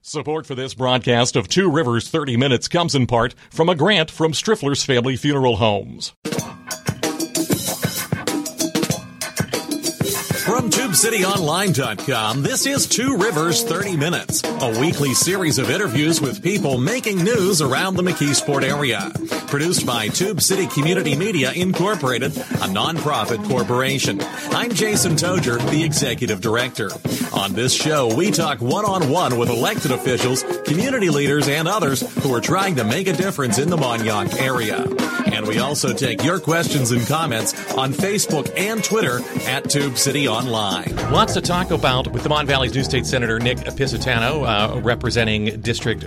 Support for this broadcast of Two Rivers 30 Minutes comes in part from a grant from Striffler's Family Funeral Homes. From TubeCityOnline.com, this is Two Rivers 30 Minutes, a weekly series of interviews with people making news around the McKeesport area. Produced by Tube City Community Media Incorporated, a nonprofit corporation. I'm Jason Toger, the Executive Director. On this show, we talk one-on-one with elected officials, community leaders, and others who are trying to make a difference in the Mon-Yough area. And we also take your questions and comments on Facebook and Twitter at Tube City Online. Lots to talk about with the Mon Valley's new state senator, Nick Piscitano, representing District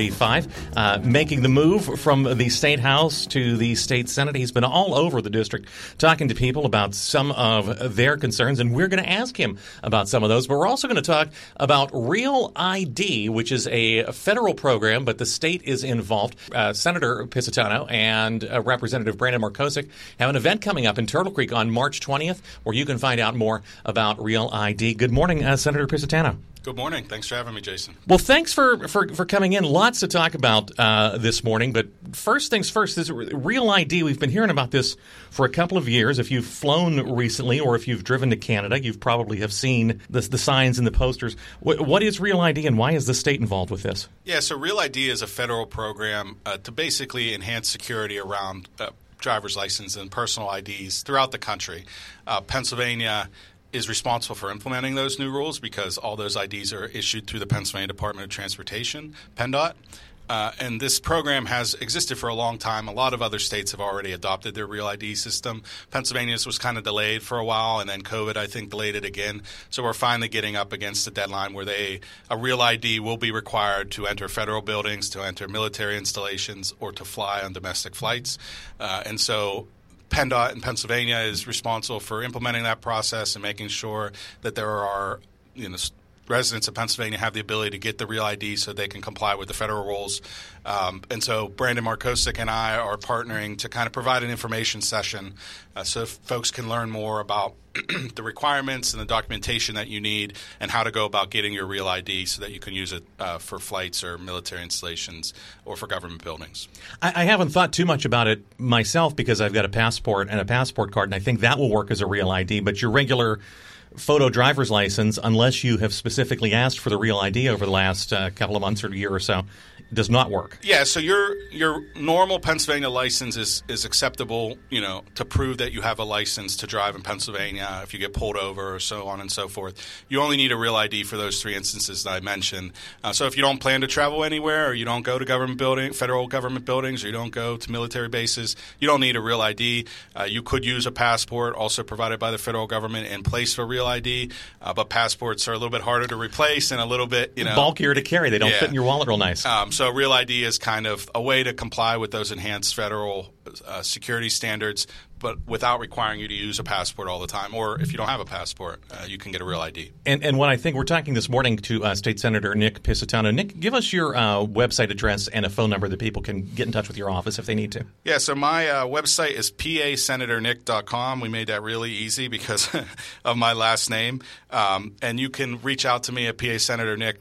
45, making the move from the state house to the state senate. He's been all over the district talking to people about some of their concerns, and we're going to ask him about some of those. But we're also going to talk about Real ID, which is a federal program, but the state is involved. Senator Piscitano and Representative Brandon Markosik have an event coming up in Turtle Creek on March 20th where you can find out more about Real ID. Good morning, Senator Piscitano. Good morning. Thanks for having me, Jason. Well, thanks for coming in. Lots to talk about this morning, but first things first, this Real ID, we've been hearing about this for a couple of years. If you've flown recently or if you've driven to Canada, you probably have seen the signs and the posters. What is Real ID and why is the state involved with this? Yeah, so Real ID is a federal program to basically enhance security around driver's license and personal IDs throughout the country. Pennsylvania is responsible for implementing those new rules because all those IDs are issued through the Pennsylvania Department of Transportation, PennDOT. And this program has existed for a long time. A lot of other states have already adopted their Real ID system. Pennsylvania's was kind of delayed for a while, and then COVID, I think, delayed it again. So we're finally getting up against the deadline where a Real ID will be required to enter federal buildings, to enter military installations, or to fly on domestic flights. And so PennDOT in Pennsylvania is responsible for implementing that process and making sure that there are, residents of Pennsylvania have the ability to get the Real ID so they can comply with the federal rules. And so Brandon Markosik and I are partnering to kind of provide an information session so folks can learn more about the requirements and the documentation that you need and how to go about getting your Real ID so that you can use it for flights or military installations or for government buildings. I haven't thought too much about it myself because I've got a passport and a passport card, and I think that will work as a Real ID. But your regular photo driver's license, unless you have specifically asked for the Real ID over the last couple of months or a year or so, does not work. Yeah, so your normal Pennsylvania license is acceptable, to prove that you have a license to drive in Pennsylvania if you get pulled over or so on and so forth. You only need a Real ID for those three instances that I mentioned. So if you don't plan to travel anywhere or you don't go to federal government buildings, or you don't go to military bases, you don't need a Real ID. You could use a passport also provided by the federal government in place for Real ID, but passports are a little bit harder to replace and a little bit, bulkier to carry. They don't fit in your wallet real nice. So Real ID is kind of a way to comply with those enhanced federal security standards, but without requiring you to use a passport all the time. Or if you don't have a passport, you can get a Real ID. And when I think we're talking this morning to State Senator Nick Piscitano. Nick, give us your website address and a phone number that people can get in touch with your office if they need to. Yeah, so my website is pasenatornick.com. We made that really easy because of my last name. And you can reach out to me at pasenatornick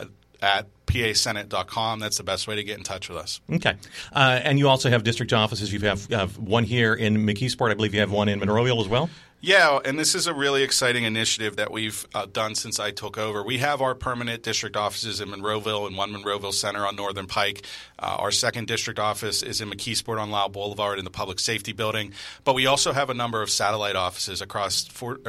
at pasenate.com. That's the best way to get in touch with us. Okay. And you also have district offices. You have one here in McKeesport. I believe you have one in Monroeville as well? Yeah, and this is a really exciting initiative that we've done since I took over. We have our permanent district offices in Monroeville and one Monroeville Center on Northern Pike. Our second district office is in McKeesport on Lyle Boulevard in the Public Safety Building. But we also have a number of satellite offices across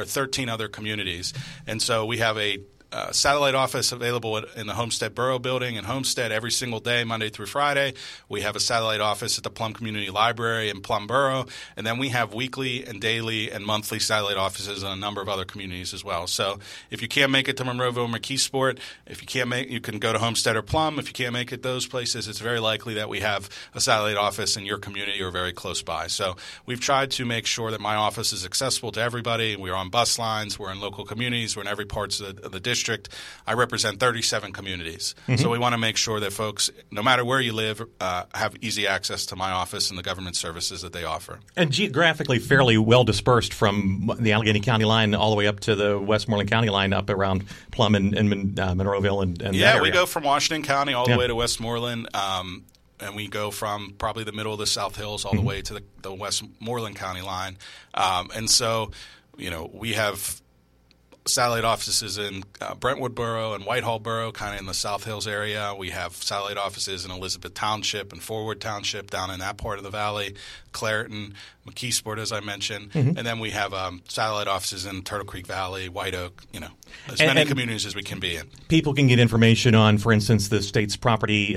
13 other communities. And so we have a satellite office available in the Homestead Borough Building in Homestead every single day, Monday through Friday. We have a satellite office at the Plum Community Library in Plum Borough. And then we have weekly and daily and monthly satellite offices in a number of other communities as well. So if you can't make it to Monroeville or McKeesport, you can go to Homestead or Plum. If you can't make it those places, it's very likely that we have a satellite office in your community or very close by. So we've tried to make sure that my office is accessible to everybody. We're on bus lines. We're in local communities. We're in every part of the district. district, I represent 37 communities. So we want to make sure that folks, no matter where you live, have easy access to my office and the government services that they offer. And geographically fairly well dispersed from the Allegheny County line all the way up to the Westmoreland County line up around Plum and Monroeville and that area. We go from Washington County all the way to Westmoreland. And we go from probably the middle of the South Hills all the way to the Westmoreland County line. And so, we have satellite offices in Brentwood Borough and Whitehall Borough, kind of in the South Hills area. We have satellite offices in Elizabeth Township and Forward Township down in that part of the valley, Clareton, McKeesport, as I mentioned. And then we have satellite offices in Turtle Creek Valley, White Oak, as many communities as we can be in. People can get information on, for instance, the state's property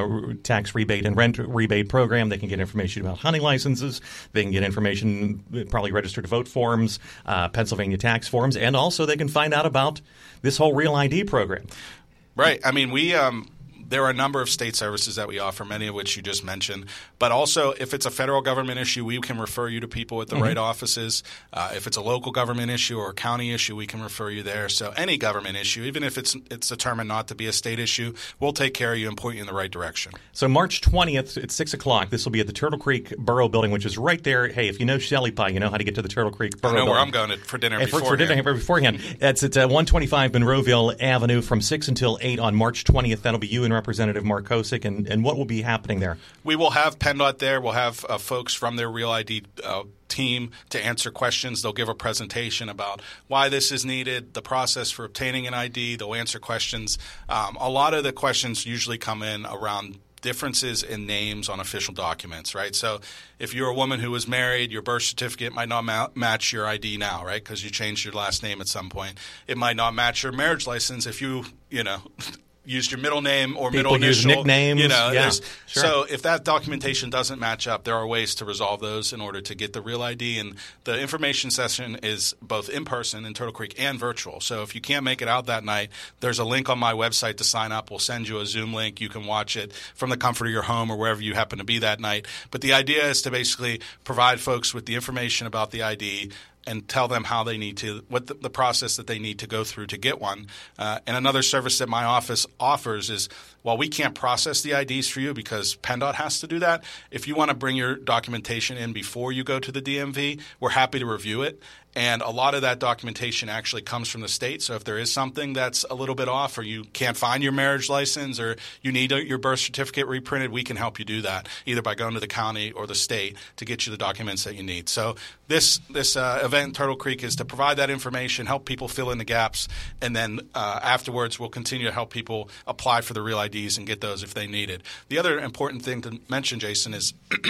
tax rebate and rent rebate program. They can get information about hunting licenses. They can get information, probably register to vote forms, Pennsylvania tax forms, and also they can find out about this whole Real ID program. Right. I mean, there are a number of state services that we offer, many of which you just mentioned. But also, if it's a federal government issue, we can refer you to people at the right offices. If it's a local government issue or a county issue, we can refer you there. So any government issue, even if it's determined not to be a state issue, we'll take care of you and point you in the right direction. So March 20th at 6 o'clock, this will be at the Turtle Creek Borough Building, which is right there. Hey, if you know Shelley Pie, you know how to get to the Turtle Creek Borough Building. I know where I'm going for dinner beforehand. For dinner beforehand. It's at 125 Monroeville Avenue from 6 until 8 on March 20th. That'll be you and Representative Mark Kosick, and what will be happening there? We will have PennDOT there. We'll have folks from their Real ID team to answer questions. They'll give a presentation about why this is needed, the process for obtaining an ID. They'll answer questions. A lot of the questions usually come in around differences in names on official documents, right? So if you're a woman who was married, your birth certificate might not match your ID now, right? Because you changed your last name at some point. It might not match your marriage license if you used your middle name or People middle initial. Use nicknames. Sure. So if that documentation doesn't match up, there are ways to resolve those in order to get the Real ID. And the information session is both in person in Turtle Creek and virtual. So if you can't make it out that night, there's a link on my website to sign up. We'll send you a Zoom link. You can watch it from the comfort of your home or wherever you happen to be that night. But the idea is to basically provide folks with the information about the ID and tell them how they need to, what the process that they need to go through to get one. And another service that my office offers is, while we can't process the IDs for you because PennDOT has to do that, if you want to bring your documentation in before you go to the DMV, we're happy to review it. And a lot of that documentation actually comes from the state. So if there is something that's a little bit off, or you can't find your marriage license, or you need your birth certificate reprinted, we can help you do that, either by going to the county or the state to get you the documents that you need. So this event in Turtle Creek is to provide that information, help people fill in the gaps, and then afterwards we'll continue to help people apply for the Real IDs and get those if they need it. The other important thing to mention, Jason, is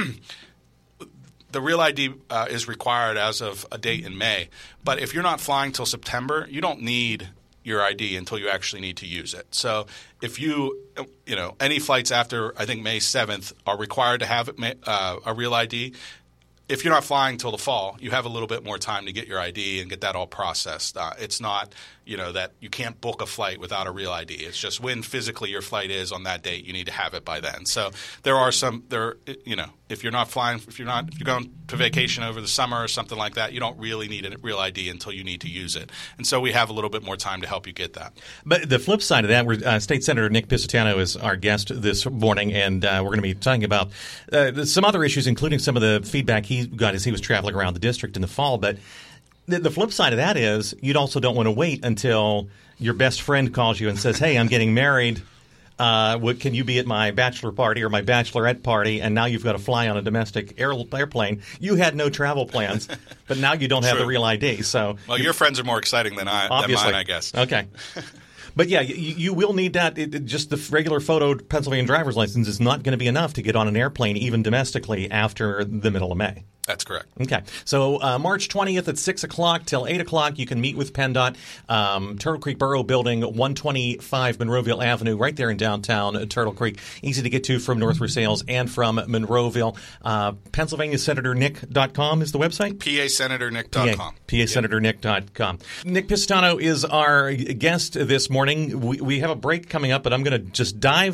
the Real ID is required as of a date in May. But if you're not flying till September, you don't need your ID until you actually need to use it. So if any flights after, I think, May 7th are required to have a Real ID. If you're not flying till the fall, you have a little bit more time to get your ID and get that all processed. It's not, that you can't book a flight without a Real ID. It's just when physically your flight is on that date, you need to have it by then. So if you're not flying, if you're going to vacation over the summer or something like that, you don't really need a Real ID until you need to use it. And so we have a little bit more time to help you get that. But the flip side of that, State Senator Nick Piscitano is our guest this morning, and we're going to be talking about some other issues, including some of the feedback he got as he was traveling around the district in the fall. But the flip side of that is you also don't want to wait until your best friend calls you and says, hey, I'm getting married. Can you be at my bachelor party or my bachelorette party? And now you've got to fly on a domestic airplane. You had no travel plans, but now you don't have the Real ID. So, well, your friends are more exciting than mine, I guess. Okay. But yeah, you will need that. Just the regular photo Pennsylvania driver's license is not going to be enough to get on an airplane, even domestically, after the middle of May. That's correct. Okay. So March 20th at 6 o'clock till 8 o'clock, you can meet with PennDOT, Turtle Creek Borough Building, 125 Monroeville Avenue, right there in downtown Turtle Creek. Easy to get to from North Versailles and from Monroeville. PennsylvaniaSenatorNick.com is the website? PASenatorNick.com. PASenatorNick.com. Nick Piscitano is our guest this morning. We have a break coming up, but I'm going to just dive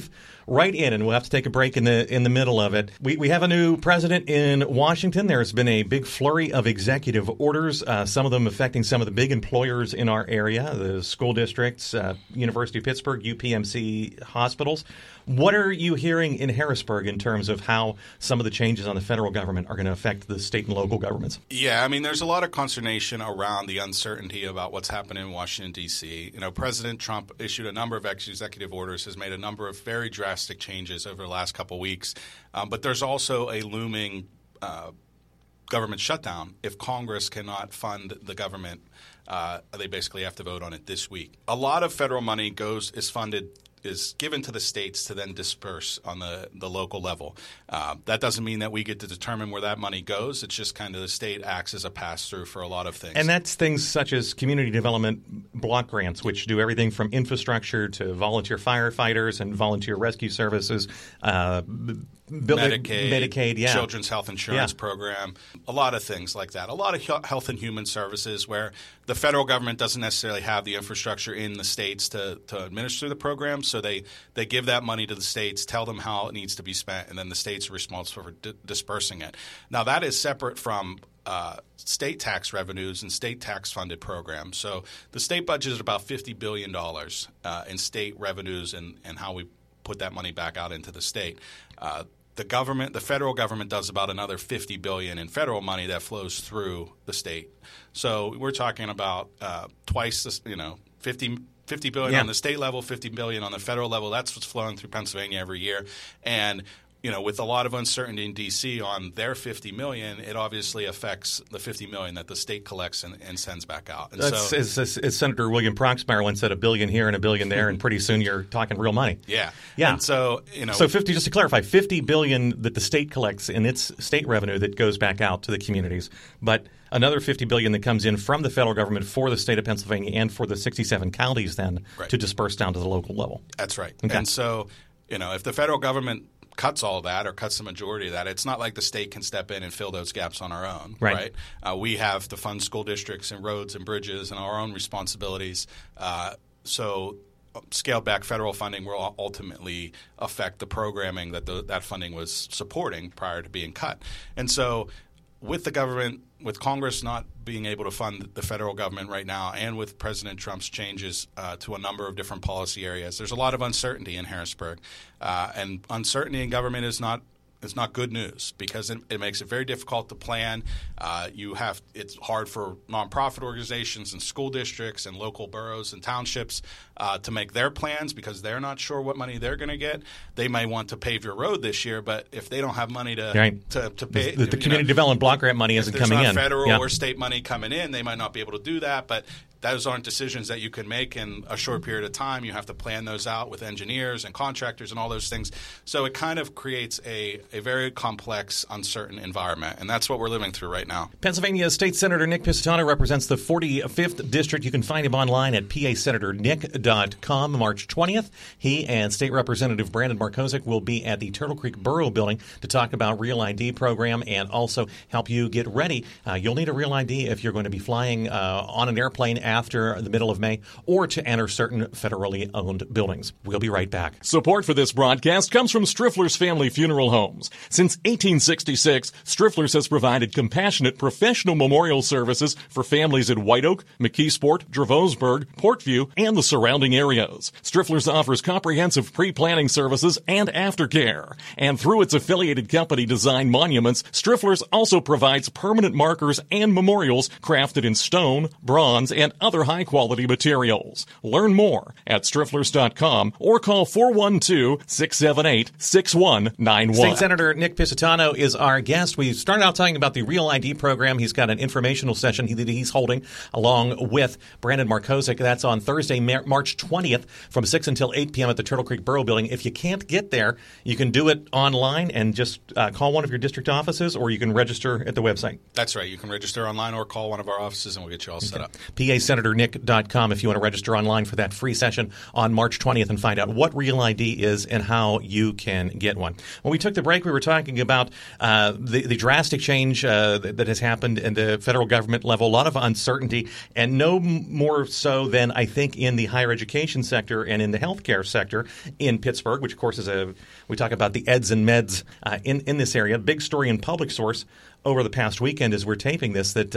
right in, and we'll have to take a break in the middle of it. We have a new president in Washington. There's been a big flurry of executive orders, some of them affecting some of the big employers in our area, the school districts, University of Pittsburgh, UPMC hospitals. What are you hearing in Harrisburg in terms of how some of the changes on the federal government are going to affect the state and local governments? Yeah, I mean, there's a lot of consternation around the uncertainty about what's happening in Washington, D.C. President Trump issued a number of executive orders, has made a number of very drastic changes over the last couple of weeks. But there's also a looming government shutdown. If Congress cannot fund the government, they basically have to vote on it this week. A lot of federal money is given to the states to then disperse on the local level. That doesn't mean that we get to determine where that money goes. It's just kind of the state acts as a pass-through for a lot of things. And that's things such as community development block grants, which do everything from infrastructure to volunteer firefighters and volunteer rescue services, Medicaid, yeah. Children's health insurance program, a lot of things like that. A lot of health and human services where the federal government doesn't necessarily have the infrastructure in the states to administer the program, so they give that money to the states, tell them how it needs to be spent, and then the states are responsible for dispersing it. Now, that is separate from state tax revenues and state tax-funded programs. So the state budget is about $50 billion in state revenues and how we put that money back out into the state. The federal government does about another $50 billion in federal money that flows through the state. So we're talking about twice this, $50 billion on the state level, $50 billion on the federal level. That's what's flowing through Pennsylvania every year. And with a lot of uncertainty in D.C. on their $50 million, it obviously affects the $50 million that the state collects and sends back out. And that's, as Senator William Proxmire once said, $1 billion here and $1 billion there, and pretty soon you're talking real money. Yeah. Yeah. And so, So just to clarify, $50 billion that the state collects in its state revenue that goes back out to the communities, but another $50 billion that comes in from the federal government for the state of Pennsylvania and for the 67 counties then to disperse down to the local level. That's right. Okay. And so, if the federal government cuts all that or cuts the majority of that, it's not like the state can step in and fill those gaps on our own, right? We have to fund school districts and roads and bridges and our own responsibilities. So scaled back federal funding will ultimately affect the programming that that funding was supporting prior to being cut. And so with the government, with Congress not being able to fund the federal government right now, and with President Trump's changes to a number of different policy areas, there's a lot of uncertainty in Harrisburg. And uncertainty in government is not good news because it makes it very difficult to plan. It's hard for nonprofit organizations and school districts and local boroughs and townships to make their plans because they're not sure what money they're going to get. They may want to pave your road this year, but if they don't have money to pay, the community development block grant money isn't coming in. If there's not federal or state money coming in, they might not be able to do that. But those aren't decisions that you can make in a short period of time. You have to plan those out with engineers and contractors and all those things. So it kind of creates a very complex, uncertain environment, and that's what we're living through right now. Pennsylvania State Senator Nick Piscitano represents the 45th District. You can find him online at pasenatornick.com. March 20th, he and State Representative Brandon Markozik will be at the Turtle Creek Borough Building to talk about Real ID program and also help you get ready. You'll need a Real ID if you're going to be flying on an airplane after the middle of May or to enter certain federally owned buildings. We'll be right back. Support for this broadcast comes from Striffler's Family Funeral Homes. Since 1866, Striffler's has provided compassionate professional memorial services for families in White Oak, McKeesport, Dravosburg, Portview, and the surrounding areas. Striffler's offers comprehensive pre-planning services and aftercare. And through its affiliated company Design Monuments, Striffler's also provides permanent markers and memorials crafted in stone, bronze, and other high-quality materials. Learn more at strifflers.com or call 412-678-6191. State Senator Nick Piscitano is our guest. We started out talking about the Real ID program. He's got an informational session that he's holding along with Brandon Markozik. That's on Thursday, March 20th from 6 until 8 p.m. at the Turtle Creek Borough Building. If you can't get there, you can do it online and just call one of your district offices, or you can register at the website. That's right. You can register online or call one of our offices, and we'll get you all set up. PA StateSenatorNick.com if you want to register online for that free session on March 20th and find out what Real ID is and how you can get one. When we took the break, we were talking about the drastic change that has happened in the federal government level, a lot of uncertainty, and no more so than I think in the higher education sector and in the healthcare sector in Pittsburgh, which of course we talk about the eds and meds in this area. Big story in Public Source over the past weekend as we're taping this that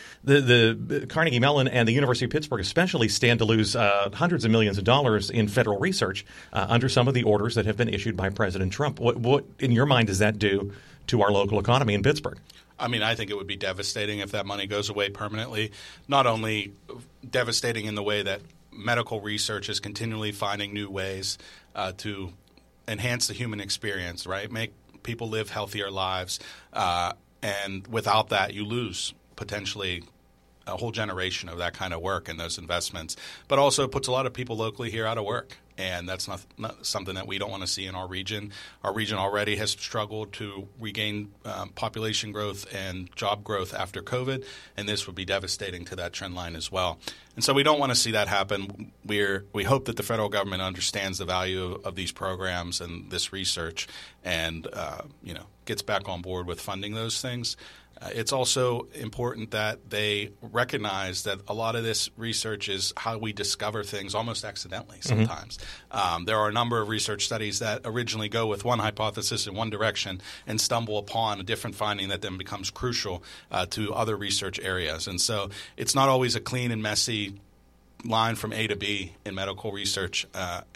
the Carnegie Mellon and the University of Pittsburgh especially stand to lose hundreds of millions of dollars in federal research under some of the orders that have been issued by President Trump. What in your mind does that do to our local economy in Pittsburgh? I mean, I think it would be devastating if that money goes away permanently. Not only devastating in the way that medical research is continually finding new ways to enhance the human experience, right? Make people live healthier lives. And without that, you lose potentially a whole generation of that kind of work and those investments. But also it puts a lot of people locally here out of work. And that's not something that we don't want to see in our region. Our region already has struggled to regain population growth and job growth after COVID, and this would be devastating to that trend line as well. And so we don't want to see that happen. We hope that the federal government understands the value of these programs and this research and gets back on board with funding those things. It's also important that they recognize that a lot of this research is how we discover things almost accidentally sometimes. There are a number of research studies that originally go with one hypothesis in one direction and stumble upon a different finding that then becomes crucial to other research areas. And so it's not always a clean and messy line from A to B in medical research.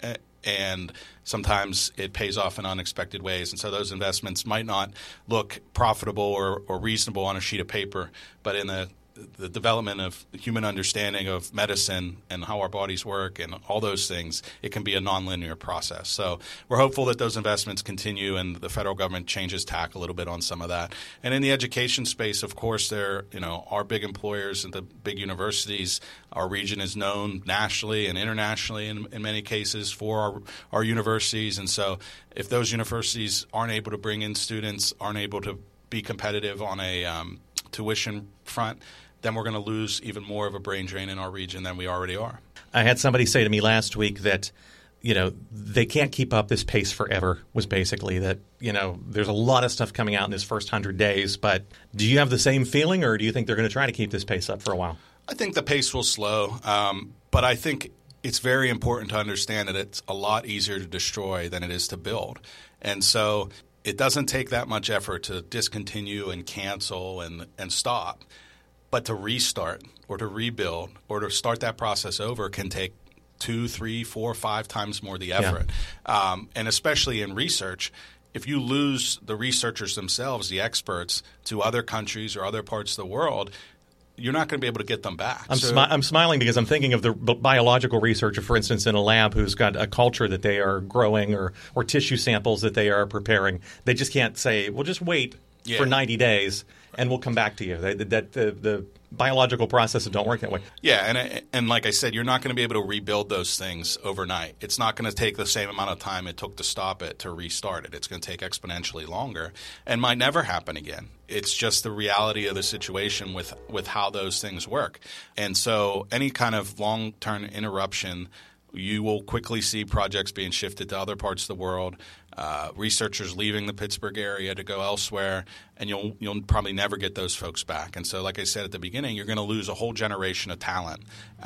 And sometimes it pays off in unexpected ways. And so those investments might not look profitable or reasonable on a sheet of paper, but in the development of human understanding of medicine and how our bodies work and all those things, it can be a nonlinear process. So we're hopeful that those investments continue and the federal government changes tack a little bit on some of that. And in the education space, of course, there are big employers and the big universities. Our region is known nationally and internationally in many cases for our universities. And so if those universities aren't able to bring in students, aren't able to be competitive on a tuition front, then we're going to lose even more of a brain drain in our region than we already are. I had somebody say to me last week that, they can't keep up this pace forever, was basically that, there's a lot of stuff coming out in this first 100 days. But do you have the same feeling, or do you think they're going to try to keep this pace up for a while? I think the pace will slow, but I think it's very important to understand that it's a lot easier to destroy than it is to build. And so it doesn't take that much effort to discontinue and cancel and stop. But to restart or to rebuild or to start that process over can take 2, 3, 4, 5 times more the effort. Yeah. And especially in research, if you lose the researchers themselves, the experts, to other countries or other parts of the world, you're not going to be able to get them back. I'm smiling because I'm thinking of the biological researcher, for instance, in a lab who's got a culture that they are growing or tissue samples that they are preparing. They just can't say, well, just wait for 90 days and we'll come back to you. The biological processes don't work that way. Yeah, and like I said, you're not going to be able to rebuild those things overnight. It's not going to take the same amount of time it took to stop it to restart it. It's going to take exponentially longer and might never happen again. It's just the reality of the situation with how those things work. And so any kind of long-term interruption, you will quickly see projects being shifted to other parts of the world, researchers leaving the Pittsburgh area to go elsewhere, and you'll probably never get those folks back. And so like I said at the beginning, you're going to lose a whole generation of talent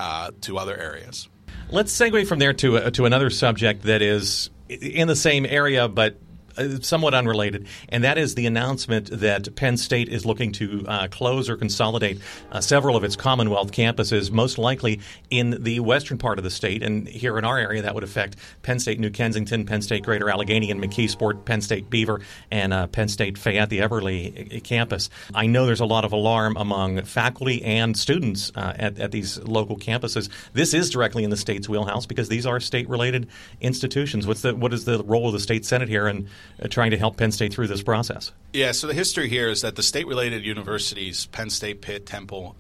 to other areas. Let's segue from there to another subject that is in the same area but somewhat unrelated, and that is the announcement that Penn State is looking to close or consolidate several of its Commonwealth campuses, most likely in the western part of the state. And here in our area, that would affect Penn State New Kensington, Penn State Greater Allegheny and McKeesport, Penn State Beaver, and Penn State Fayette, the Everly campus. I know there's a lot of alarm among faculty and students at these local campuses. This is directly in the state's wheelhouse because these are state-related institutions. What is the role of the state Senate here in trying to help Penn State through this process? Yeah, so the history here is that the state-related universities, Penn State, Pitt, Temple,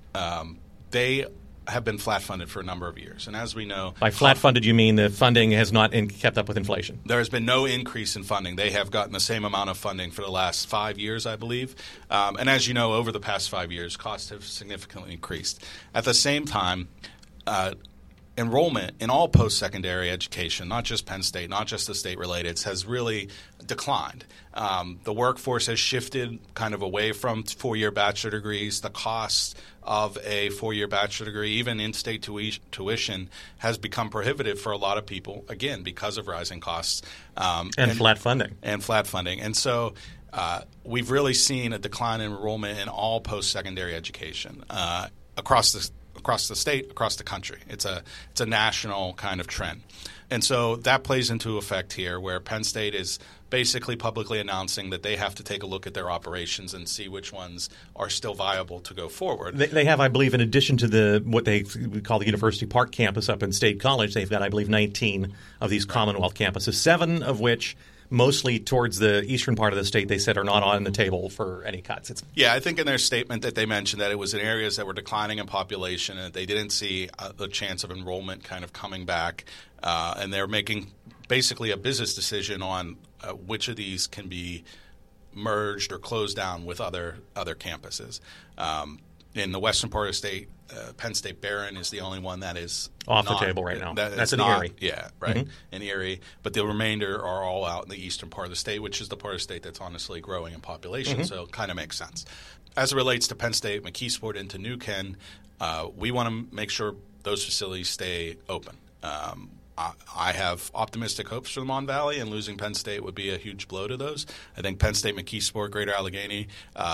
they have been flat-funded for a number of years. And as we know— By flat-funded, you mean the funding has not kept up with inflation? There has been no increase in funding. They have gotten the same amount of funding for the last 5 years, I believe. And as you know, over the past 5 years, costs have significantly increased. At the same time, enrollment in all post-secondary education, not just Penn State, not just the state-related, has really declined. The workforce has shifted kind of away from four-year bachelor degrees. The cost of a four-year bachelor degree, even in-state tuition, has become prohibitive for a lot of people, again, because of rising costs. And flat funding. And flat funding. And so we've really seen a decline in enrollment in all post-secondary education across the state, across the country. It's a national kind of trend. And so that plays into effect here, where Penn State is basically publicly announcing that they have to take a look at their operations and see which ones are still viable to go forward. They have, I believe, in addition to what they call the University Park campus up in State College, they've got, I believe, 19 of these Commonwealth campuses, 7 of which mostly towards the eastern part of the state, they said are not on the table for any cuts. Yeah, I think in their statement that they mentioned that it was in areas that were declining in population and they didn't see the chance of enrollment kind of coming back. And they're making basically a business decision on which of these can be merged or closed down with other campuses. In the western part of the state, Penn State Barron is the only one that is off the table right now. That's in Erie. Yeah, right, in Erie. But the remainder are all out in the eastern part of the state, which is the part of the state that's honestly growing in population, so it kind of makes sense. As it relates to Penn State, McKeesport, and to New Ken, we want to make sure those facilities stay open. I have optimistic hopes for the Mon Valley, and losing Penn State would be a huge blow to those. I think Penn State, McKeesport, Greater Allegheny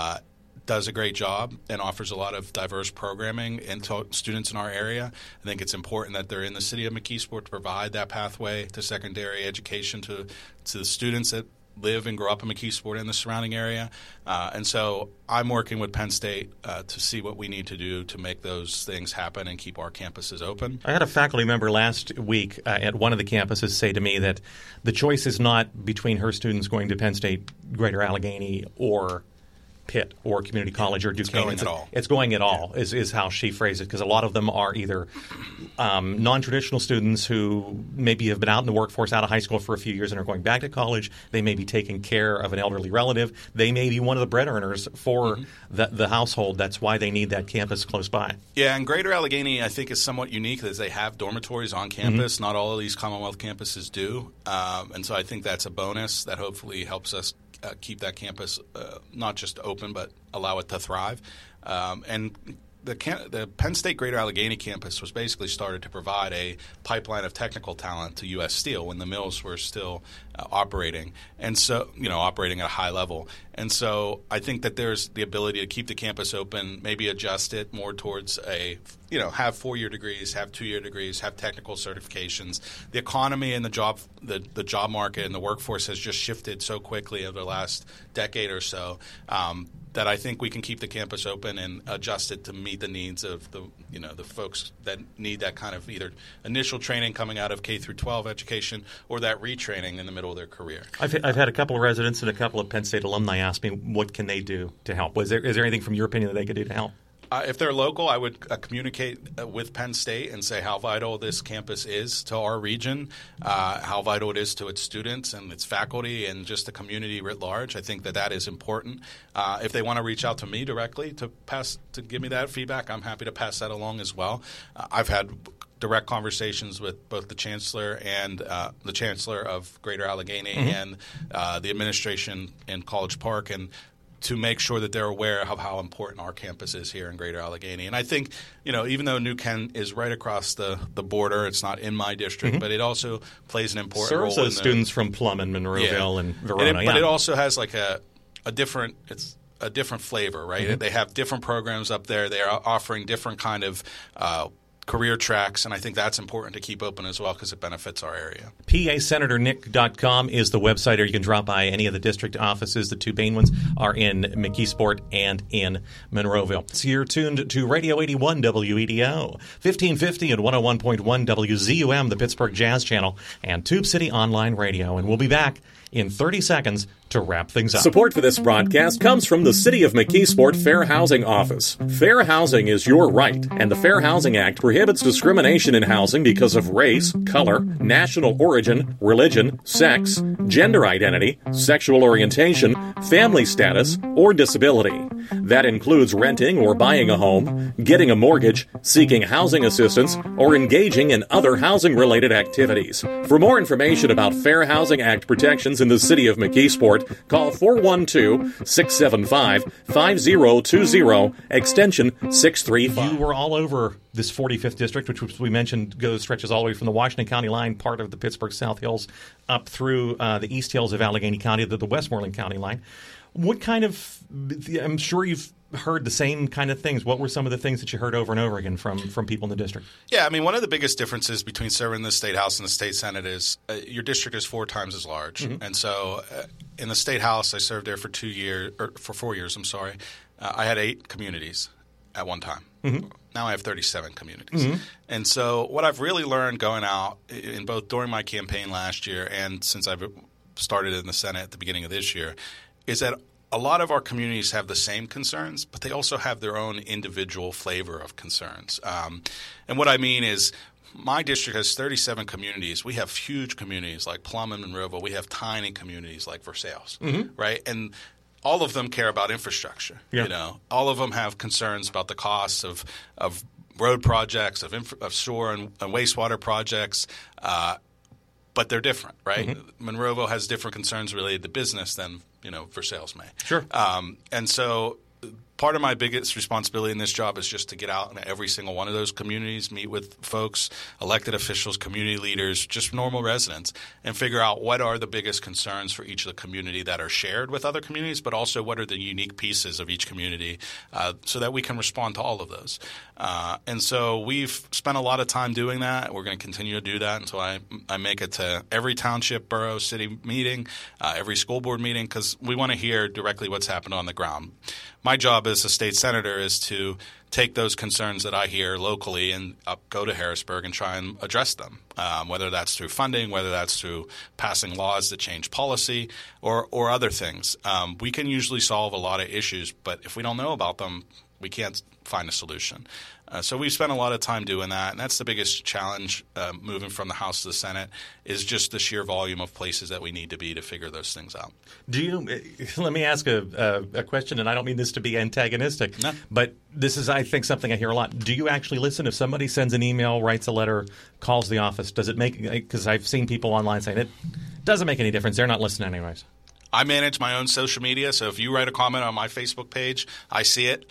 does a great job and offers a lot of diverse programming and students in our area. I think it's important that they're in the city of McKeesport to provide that pathway to secondary education to the students that live and grow up in McKeesport and the surrounding area. And so I'm working with Penn State to see what we need to do to make those things happen and keep our campuses open. I had a faculty member last week at one of the campuses say to me that the choice is not between her students going to Penn State, Greater Allegheny, or Pitt or community college or Duquesne. It's going at all is how she phrased it, because a lot of them are either non-traditional students who maybe have been out in the workforce, out of high school for a few years and are going back to college. They may be taking care of an elderly relative. They may be one of the bread earners for the household. That's why they need that campus close by. Yeah, and Greater Allegheny I think is somewhat unique as they have dormitories on campus. Not all of these Commonwealth campuses do. And so I think that's a bonus that hopefully helps us keep that campus not just open, but allow it to thrive. And the Penn State Greater Allegheny campus was basically started to provide a pipeline of technical talent to U.S. Steel when the mills were still operating, and so operating at a high level. And so I think that there's the ability to keep the campus open, maybe adjust it more towards have 4-year degrees, have 2-year degrees, have technical certifications. The economy and the job market and the workforce has just shifted so quickly over the last decade or so that I think we can keep the campus open and adjust it to meet the needs of the folks that need that kind of either initial training coming out of K through 12 education or that retraining in the middle of their career. I've had a couple of residents and a couple of Penn State alumni ask me, what can they do to help? Is there anything from your opinion that they could do to help? If they're local, I would communicate with Penn State and say how vital this campus is to our region, how vital it is to its students and its faculty and just the community writ large. I think that is important. If they want to reach out to me directly to give me that feedback, I'm happy to pass that along as well. I've had direct conversations with both the chancellor and the chancellor of Greater Allegheny and the administration in College Park, and to make sure that they're aware of how important our campus is here in Greater Allegheny. And I think, even though New Ken is right across the border, it's not in my district, but it also plays an important role. Serves students from Plum and Monroeville and Verona. But it also has like a different flavor, right? They have different programs up there. They are offering different kind of career tracks, and I think that's important to keep open as well because it benefits our area. PASenatorNick.com is the website, or you can drop by any of the district offices. The two main ones are in McKeesport and in Monroeville. So you're tuned to Radio 81 WEDO, 1550 and 101.1 WZUM, the Pittsburgh Jazz Channel, and Tube City Online Radio. And we'll be back in 30 seconds to wrap things up. Support for this broadcast comes from the City of McKeesport Fair Housing Office. Fair housing is your right, and the Fair Housing Act prohibits discrimination in housing because of race, color, national origin, religion, sex, gender identity, sexual orientation, family status, or disability. That includes renting or buying a home, getting a mortgage, seeking housing assistance, or engaging in other housing-related activities. For more information about Fair Housing Act protections in the city of McKeesport, call 412-675-5020, extension 635. You were all over this 45th district, which we mentioned stretches all the way from the Washington County line, part of the Pittsburgh South Hills, up through the East Hills of Allegheny County, the Westmoreland County line. What kind of, I'm sure you've heard the same kind of things. What were some of the things that you heard over and over again from people in the district? Yeah, I mean, one of the biggest differences between serving the State House and the State Senate is your district is 4 times as large. Mm-hmm. And so in the State House, I served there for 4 years, I had 8 communities at one time. Mm-hmm. Now I have 37 communities. Mm-hmm. And so what I've really learned going out in both during my campaign last year and since I've started in the Senate at the beginning of this year is that a lot of our communities have the same concerns, but they also have their own individual flavor of concerns. And what I mean is my district has 37 communities. We have huge communities like Plum and Monroeville. We have tiny communities like Versailles, mm-hmm. right? And all of them care about infrastructure. Yeah. You know, all of them have concerns about the costs of road projects, of sewer and wastewater projects, but they're different, right? Mm-hmm. Monroeville has different concerns related to business than Versailles may. Sure. And so part of my biggest responsibility in this job is just to get out in every single one of those communities, meet with folks, elected officials, community leaders, just normal residents, and figure out what are the biggest concerns for each of the community that are shared with other communities, but also what are the unique pieces of each community so that we can respond to all of those. And so we've spent a lot of time doing that. We're going to continue to do that until I make it to every township, borough, city meeting, every school board meeting, because we want to hear directly what's happened on the ground. My job as a state senator is to take those concerns that I hear locally and go to Harrisburg and try and address them, whether that's through funding, whether that's through passing laws that change policy or other things. We can usually solve a lot of issues, but if we don't know about them, we can't find a solution. So we've spent a lot of time doing that, and that's the biggest challenge moving from the House to the Senate is just the sheer volume of places that we need to be to figure those things out. Let me ask a question, and I don't mean this to be antagonistic, no. But this is, I think, something I hear a lot. Do you actually listen? If somebody sends an email, writes a letter, calls the office, does it make – because I've seen people online saying it doesn't make any difference. They're not listening anyways. I manage my own social media, so if you write a comment on my Facebook page, I see it.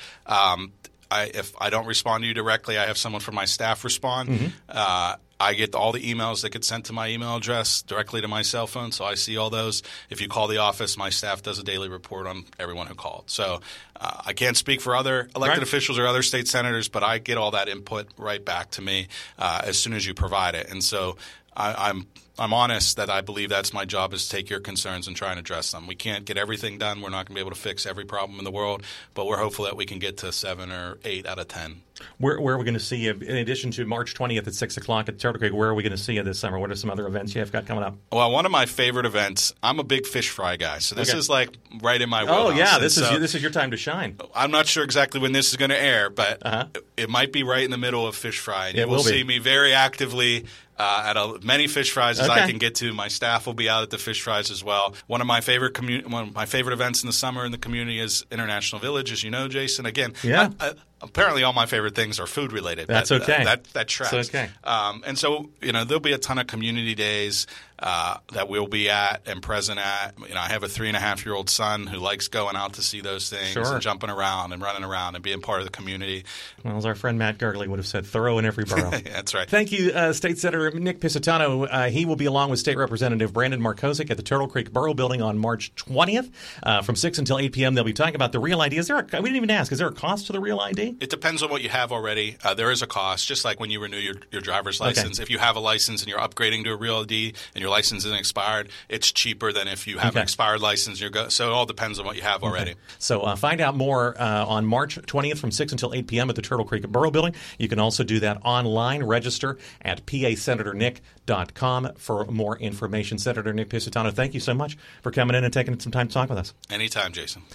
If I don't respond to you directly, I have someone from my staff respond. Mm-hmm. I get all the emails that get sent to my email address directly to my cell phone, so I see all those. If you call the office, my staff does a daily report on everyone who called. So I can't speak for other elected officials or other state senators, but I get all that input right back to me as soon as you provide it. And so I'm honest that I believe that's my job is to take your concerns and try and address them. We can't get everything done. We're not going to be able to fix every problem in the world, but we're hopeful that we can get to 7 or 8 out of 10. Where are we going to see you, in addition to March 20th at 6 o'clock at Turtle Creek, where are we going to see you this summer? What are some other events you have got coming up? Well, one of my favorite events, I'm a big fish fry guy, so this is like right in my wheelhouse. Oh, yeah, this is your time to shine. I'm not sure exactly when this is going to air, but it might be right in the middle of Fish Fry. And you will see me very actively at many fish fries as I can get to. My staff will be out at the fish fries as well. One of my favorite events in the summer in the community is International Village, as you know, Jason. Again, apparently all my favorite things are food related. That's okay. That tracks. That's okay. And so there'll be a ton of community days that we'll be at and present at. I have a 3.5-year-old son who likes going out to see those things and jumping around and running around and being part of the community. Well, as our friend Matt Gergely would have said, thorough in every borough. That's right. Thank you, State Senator Nick Piscitano. He will be along with State Representative Brandon Markosic at the Turtle Creek Borough Building on March 20th from 6 until 8 p.m. They'll be talking about the Real ID. We didn't even ask, is there a cost to the Real ID? It depends on what you have already. There is a cost, just like when you renew your driver's license. Okay. If you have a license and you're upgrading to a Real ID and your license isn't expired, it's cheaper than if you have an expired license. So it all depends on what you have already. So find out more on March 20th from 6 until 8 p.m. at the Turtle Creek Borough Building. You can also do that online. Register at pasenatornick.com for more information. Senator Nick Piscitano, thank you so much for coming in and taking some time to talk with us. Anytime, Jason. Love it.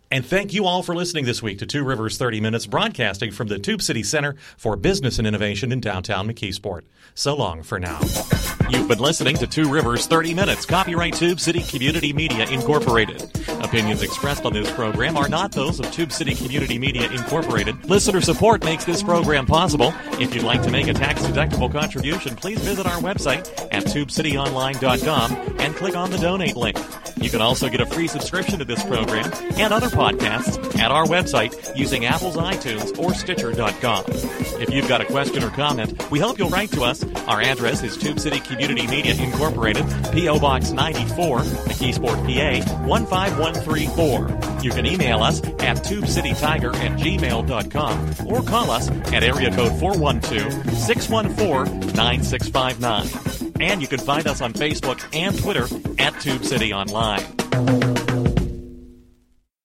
And thank you all for listening this week to Two Rivers 30 Minutes, broadcasting from the Tube City Center for Business and Innovation in downtown McKeesport. So long for now. You've been listening to Two Rivers 30 Minutes, copyright Tube City Community Media Incorporated. Opinions expressed on this program are not those of Tube City Community Media Incorporated. Listener support makes this program possible. If you'd like to make a tax-deductible contribution, please visit our website at tubecityonline.com and click on the donate link. You can also get a free subscription to this program and other podcasts at our website using Apple's iTunes or Stitcher.com. If you've got a question or comment, we hope you'll write to us. Our address is Tube City Community Media Incorporated, P.O. Box 94, McKeesport, PA 15134. You can email us at tubecitytiger@gmail.com or call us at area code 412-614-9659. And you can find us on Facebook and Twitter at Tube City Online.